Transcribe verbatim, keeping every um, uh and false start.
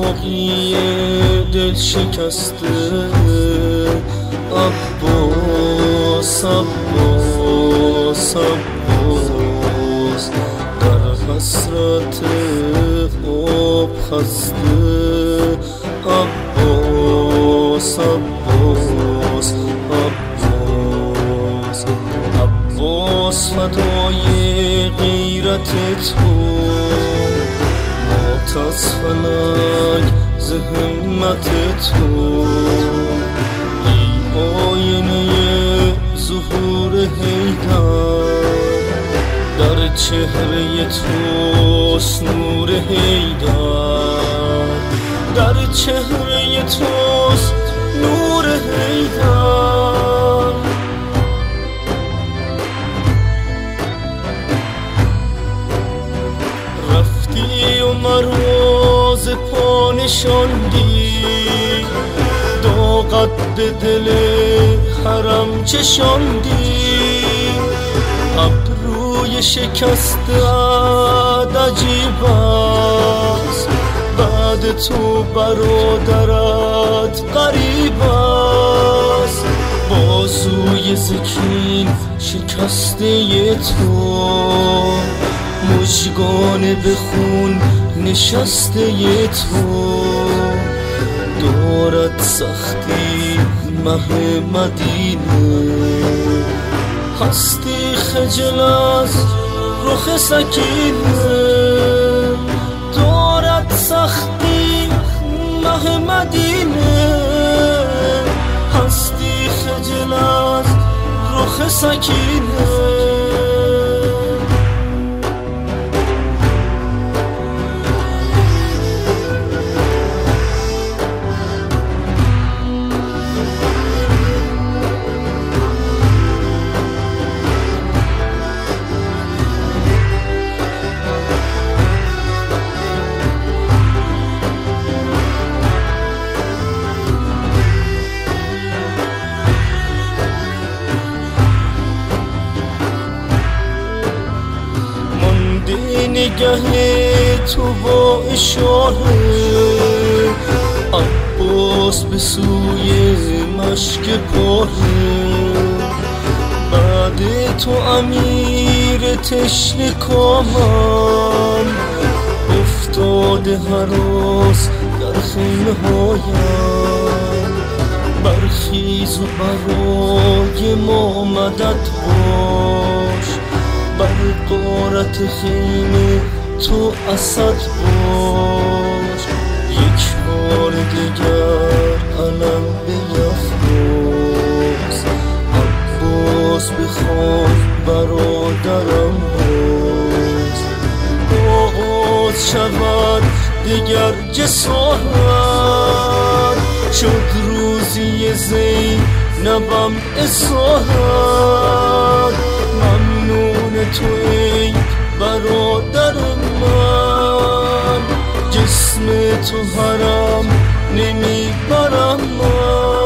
باقی دل شکسته عباس عباس عباس در حسرت آب خسته عباس عباس عباس عباس فدای غیرت تو مات از فلک ز همت تو ای آینه ظهور حیدر در چهره توست نور حیدر در چهره توست نور حیدر رفتی و مرا ز پا نشاندی داغت به دل حرم چشاندی ابروی شکسته‌ات عجیب است بعد تو برادرت غریب است بازوی سکین شکسته تو مژگان به خون نشسته تو دارد سختی مه مدینه هستی خجل از رخ سکینه دارد سختی مه مدینه هستی خجل از رخ سکینه نگه تو با اشاره عباس به سوی مشک پاره بعد تو امیر تشنه کامم افتاده هراس در خیمه هایم برخیز و برای ما مدد باش بر غارت خیمه تو اسد باش یک بار دیگر علم بیفروز عباس بخوان برادرم باز آغاز شود دیگر جسارت شد روزی زینبم اسارت ممنون تو ای برادر من جسم تو حرم نمیبرم من